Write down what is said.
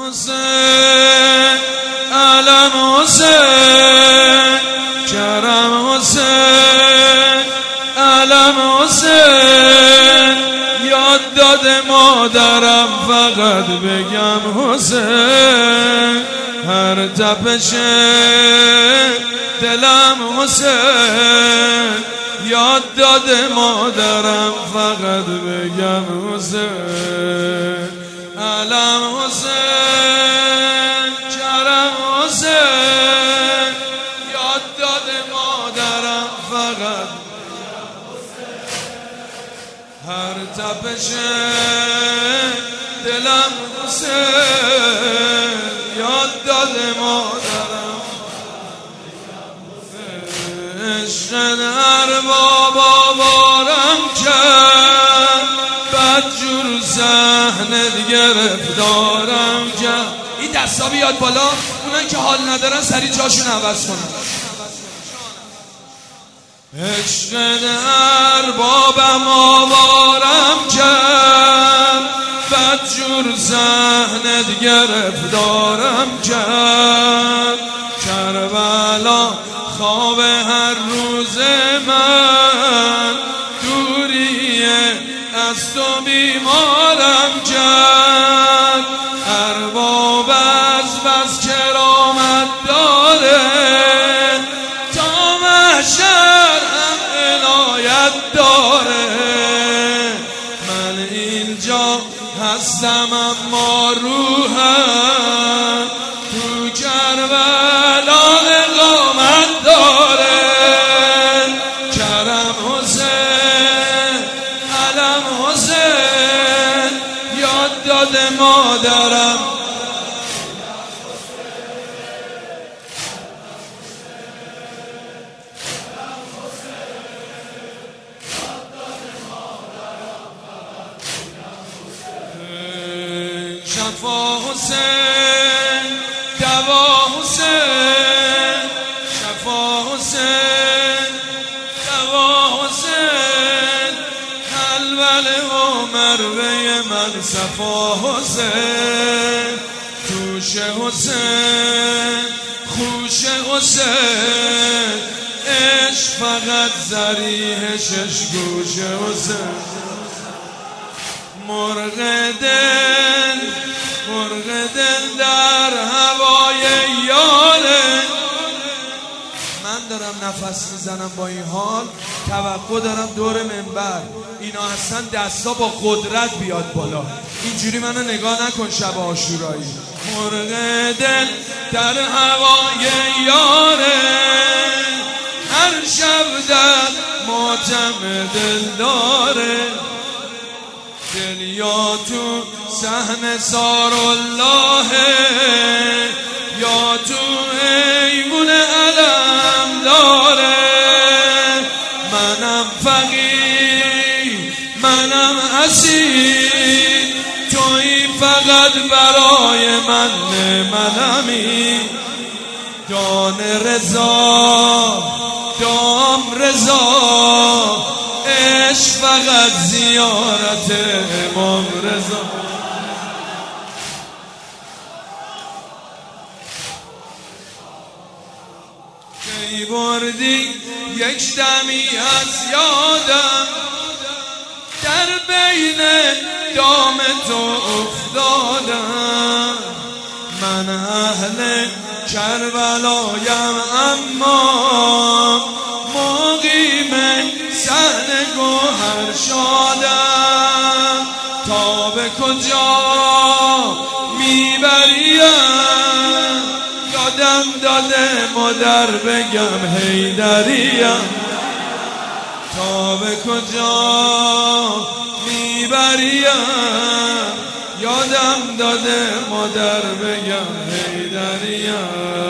حسین علم حسین کرم حسین علم حسین یاد داده مادرم فقط بگم حسین هر تپش دلم حسین یاد داده مادرم فقط بگم حسین علم حسین کرم حسین یاد داده مادرم فقط هر تپش دلم حسین یاد داده مادرم عشق ارباب آوارم کرد بدجور ذهنت گرفتارم کرد. این دستا بیاد بالا، اونایی که حال ندارن سریع جاشون عوض کنن. عشق اربابم آوارم کرد بدجور ذهنت گرفتارم کرد. کربلا خواب هر روز من دوریه از تو بیمارم کرد. ارباب از بس کرامت داره تا محشر هم عنایت داره. من اینجا هستم اما روحم تو کربلا اقامت داره. کرم حسین علم حسین یاد داده مادرم شفا حسین دوا حسین شفا حسین دوا حسین حلوله و مروه من صفا حسین توش حسین خوش حسین عشق فقط ذریح شش گوش حسین. مرغ دل در هوای یاله. من دارم نفس میزنم با این حال، توقع دارم دور منبر اینا هستن دستا با قدرت بیاد بالا. اینجوری منو نگاه نکن شب عاشورایی. مرغ دل در هوای یاره هر شب در ماتم دل داره. دل یا تو صحن سارالله یا تو ایوون علم داره. منم فقیر منم اسیر تویی فقط برای من منمی. دان رضا دام رضا عشق فقط زیارت امام رضا. کی بردی یک دمی از یادم در بین دام تو افتادم. من اهل کربلایم اما مقیم صحن گوهر شادم. تا به کجا میبریم یادم داده مادر بگم حیدریم. تا به کجا میبریم یادم داده مادر بگم حیدریم.